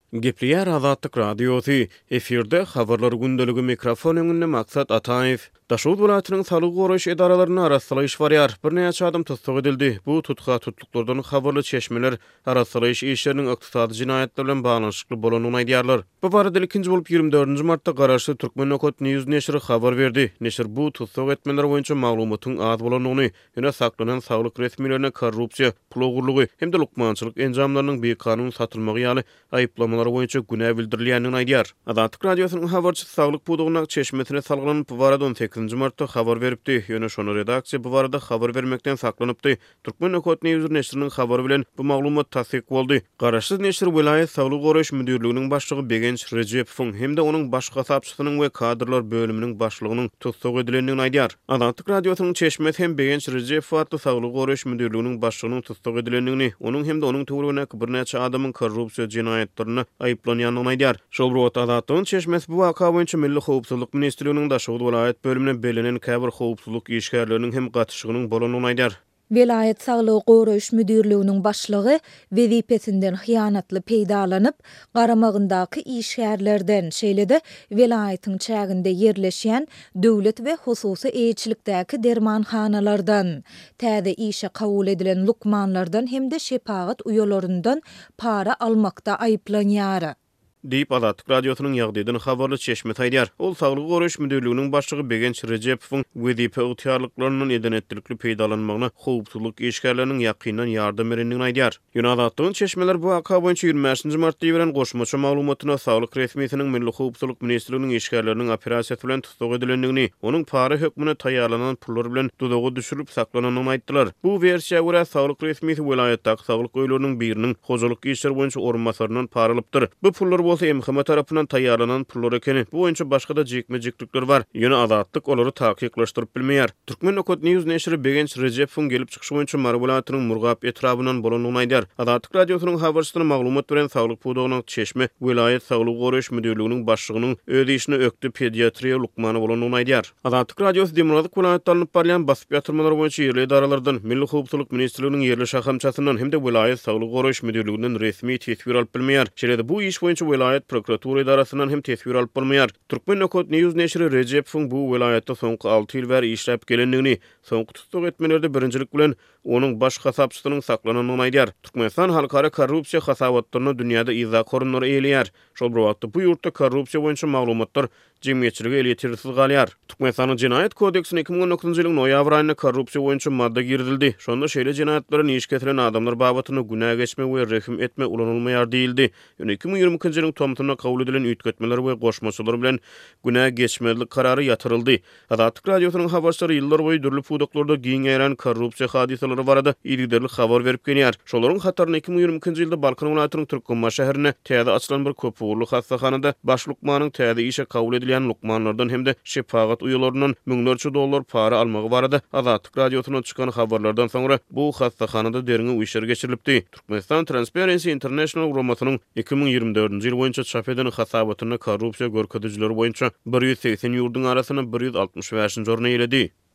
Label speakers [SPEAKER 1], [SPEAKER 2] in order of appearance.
[SPEAKER 1] Gepliýär Azatlyk radiosu, efirde habarlar gündöligi mikrofon öňünde maksat Ataýew. Daşud welatynyň salyk goraýş edaralaryny arassylyş barýar. Bir näçe adam tutsak edildi. Bu tutka tutluklardan habarly çeşmeler arassylyş işleriniň ykdysady jinaýatlar bilen baglanşykly bolanyny aýdýarlar. Bu barada ikinji bolup 24-nji martda garaşly Türkmen Okot News neşri habar berdi. Neşir bu tutsak etmeler boýunça maglumatyň az bolanyny, ýöne saklanan saglyk resmilerine korrupsiýa, pul ogurlygy hem de lukmançylyk enjamlarynyň bir kanun satylmagy ýaly aýyplamalar boýunça günä bildirilýänini aýdýar. Azatlyk radiosynyň habarçysy saglyk pudugyna çeşmetine salgylanyp bu barada 18-nji martda habar beripdi. Ýöne şonu redaksiýa bu barada habar bermekden saklanypdy. Türkmen Okot News neşriniň habary bilen bu maglumat tasdik boldy. Garaşly neşr vilayet saglyk goraýş müdirliginiň başlygy Begenç Rejepow hem de onuň baş gasapçysynyň we kadrlar bölüminiň başlygynyň tutsak edilenini aýdýar. Azatlyk radiosynyň çeşmet hem Begenç Rejepow atly saglyk goraýş müdirliginiň başlygynyň tutsak edilenini, onuň hem de onuň töweregine bir näçe adamyň korrupsiýa jinaýatlaryny aýyplanýanyny aýdýar. Şol bir Azatlygyň çeşmesi bu waka boýunça Milli Howpsuzlyk Ministrliginiň Daşugy vilayet bölümine belenen käbir howpsuzlyk işgärleriniň hem gatyşygynyň bolanyny aýdýar.
[SPEAKER 2] Vilayet saglyk goraýş müdirliginiň başlygy wezipesinden hyýanatly peýdalanyp, garamagyndaky işgärlerden şeýle-de vilayetyň çäginde ýerleşýän döwlet we hususy eýçilikdäki dermanhanalardan, täze işe kabul edilen lukmanlardan hem de şepagat uýalaryndan para almakda aýyplanýar.
[SPEAKER 1] Diýip Azatlyk radiosynyň ýagdaýdan habarly çeşme taýdýar. Ol saglyk goraýş müdirliginiň başlygy Begenç Rejepowyň wezipe ýetdirliklerini edenetdirikli peýdalanmagyna howpsuzlyk işgärleriniň ýakyndan ýardam berendigini aýdýar. Ýöne Azatlygyň çeşmeler bu waka boýunça 25-nji martda ýeren goşmaça maglumatyna saglyk resmiýetiniň Milli Howpsuzlyk Ministrliginiň işgärleriniň operasiýasy bilen tutsak edilendigini, onuň para hökmüne taýýarlanan pullar bilen dudagy düşürüp saklananyny aýtdylar. Bu versiýa görä saglyk resmiýeti vilayetdäki saglyk öýleriniň biriniň hojalyk işleri boýunça ormasarynyň para alypdyr. Bu pullar bolsa MHM tarapyndan taýýarlanan pullar ekeni. Bu boýunça başga da jekme-jeklikler bar. Ýöne Azatlyk olary takyklaşdyryp bilmeýär. Türkmen Okot News neşri Begenç Rejepowyň gelip çykyşı boýunça Marwulatynyň Murgap etrabyndan bolanyny aýdýar. Azatlyk radiosynyň habarçysyna maglumat beren saglyk pudugynyň çeşme vilayet saglyk goraýş müdirliginiň başlygynyň öz işini ökdi pediatriýa lukmany bolanyny aýdýar. Azatlyk radiosy Demirgazyk vilayetinde alınıp barýan basyp ýatyrmalar boýunça ýerli edarlardan, Milli Howpsuzlyk Ministrliginiň ýerli şahamçasyndan hem de vilayet saglyk goraýş müdirliginden resmi tesbir alyp bilmeýär. Şeýle-de bu iş boýunça vilayet prokuratura idarasyndan hem tesbir alyp bolmaýar. Türkmen Okot News neşri Rejepowyň bu vilayetde soňky 6 ýyl bäri işläp gelendigini, soňky tutsak etmelerde birinjilik bilen onuň baş gasapçysynyň saklananyny aýdýar. Türkmenistan halkara korrupsiýa hasawatlaryny dünýäde izah korunary eýleýär. Şol bir wagtda bu ýurtda korrupsiýa boýunça maglumatlar jemgyýetçiligi ele ýetirsiz galýar. Türkmenistanyň Jinaýat kodeksine 2019-njy ýylyň noýabr aýynda korrupsiýa boýunça madda girdildi. Şonda şeýle jinaýatlara iş getiren adamlar babatyna günä geçme we rehim etme ulanylmaýar diýildi. Ýöne 2020-nji ýylyň tomtunyna kabul edilen üýtgetmeler we goşmaçylar bilen günä geçmelik karary ýatyryldy. Azatlyk radiosynyň habarçylary ýyllar boýy dürli pudaklarda giňeýän korrupsiýa hadiseleri barada ýylgyrlyk habar berip gelýär. Şolaryň hataryny 2020-nji ýylda Balkan welatynyň Türkmenma şäherine täze açylan bir köp ugurly hastahanada baş lukmanyň täze işe kabul edilen lukmanlardan hem de şepagat uýalaryndan $100,000 dollar para almagy barada Azatlyk radiosyna çykan habarlardan soňra bu hastahanada deriňe işler geçirilipdi. Türkmenistan Transparency International Romasynyň 2024-nji ýyl boýunça çap eden hasabatyna korrupsiýa görkezjileri boýunça 180 ýurdun arasyna 165-nji orna ýeledi.